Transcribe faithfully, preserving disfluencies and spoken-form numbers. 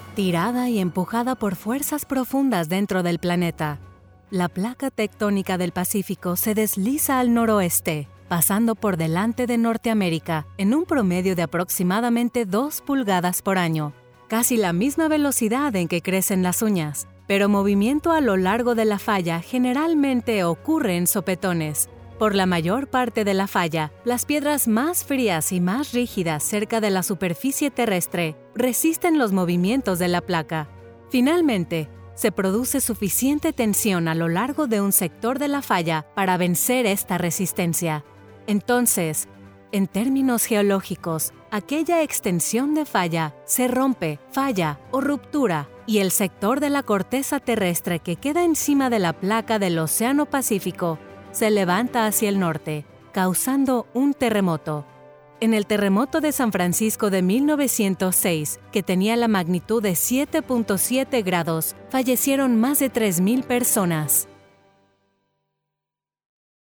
tirada y empujada por fuerzas profundas dentro del planeta. La placa tectónica del Pacífico se desliza al noroeste, pasando por delante de Norteamérica en un promedio de aproximadamente dos pulgadas por año, casi la misma velocidad en que crecen las uñas, pero movimiento a lo largo de la falla generalmente ocurre en sopetones. Por la mayor parte de la falla, las piedras más frías y más rígidas cerca de la superficie terrestre resisten los movimientos de la placa. Finalmente, se produce suficiente tensión a lo largo de un sector de la falla para vencer esta resistencia. Entonces, en términos geológicos, aquella extensión de falla se rompe, falla o ruptura, y el sector de la corteza terrestre que queda encima de la placa del Océano Pacífico se levanta hacia el norte, causando un terremoto. En el terremoto de San Francisco de mil novecientos seis, que tenía la magnitud de siete punto siete grados, fallecieron más de tres mil personas.